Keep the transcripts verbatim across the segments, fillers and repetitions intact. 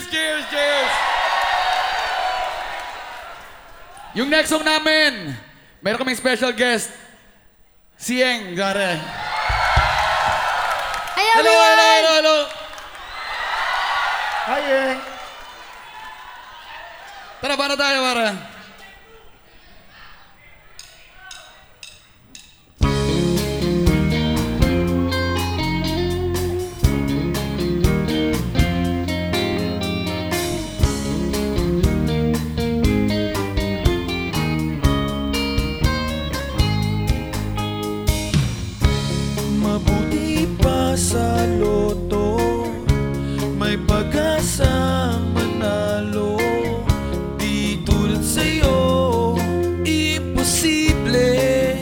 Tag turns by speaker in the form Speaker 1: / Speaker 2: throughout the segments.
Speaker 1: cheers, cheers! Yung next song namin, meron kaming special guest. Si Yeng, gare.
Speaker 2: Hi,
Speaker 1: Hello, hello,
Speaker 2: everyone!
Speaker 1: hello, hello!
Speaker 3: Hi, Yeng!
Speaker 1: Tara, para tayo, para.
Speaker 4: Mabuti pa sa loto, may pag-asa manalo. Di tulad sa'yo, imposible.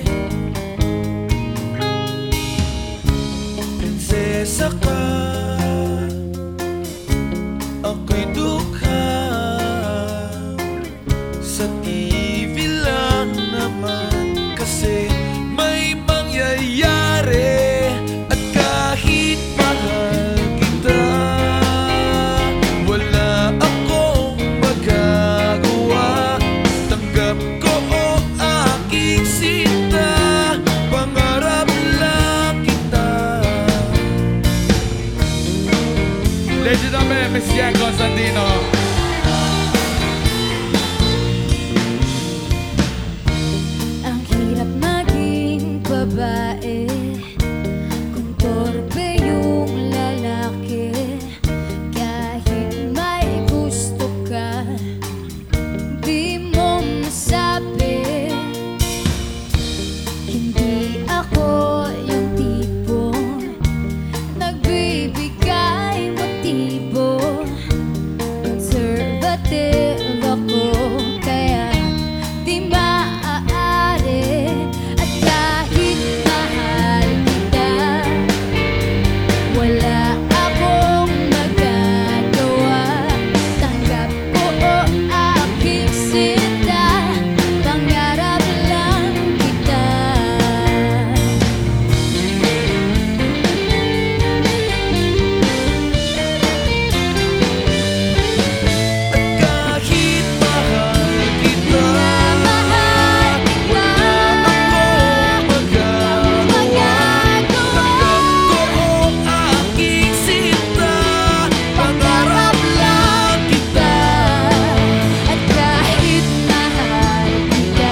Speaker 4: Prinsesa ka, ako'y dukha. Sa T V lang naman kasi may mangyayari.
Speaker 1: Legend namin, Miss Yeng Constantino.
Speaker 2: Ang hirap maging babae kung torpe yung lalaki. Kahit may gusto ka, di mo masabi. Hindi ako yung tipong nagbibigay motibo. Conservative ako, kaya di maaari. At kahit mahal kita, wala akong magagawa. Tanggap ko o aking sinta, pangarap lang kita.
Speaker 4: Kahit mahal kita,
Speaker 2: Mahal kita,
Speaker 4: magagawa. Tanggap ko ang aking sinta, pangarap lang kita.
Speaker 2: at kahit mahal kita,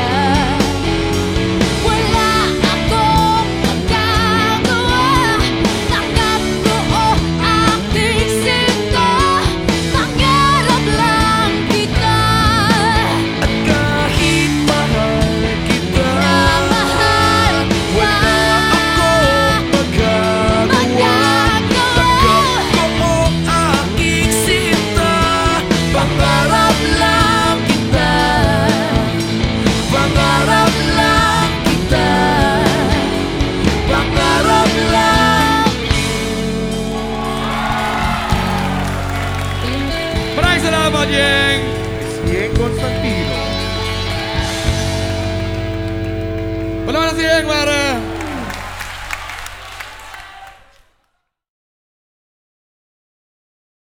Speaker 2: wala akong magagawa. Tanggap ko o aking sinta, pangarap lang kita.
Speaker 4: At kahit mahal kita,
Speaker 2: Mahal
Speaker 4: wala akong magagawa. Tanggap ko ang aking sinta, pangarap lang kita. Pangarap lang kita. Pangarap lang.
Speaker 1: Maraming salamat, Yeng!
Speaker 3: Yeng Constantino.
Speaker 1: Wala na si Yeng, pare!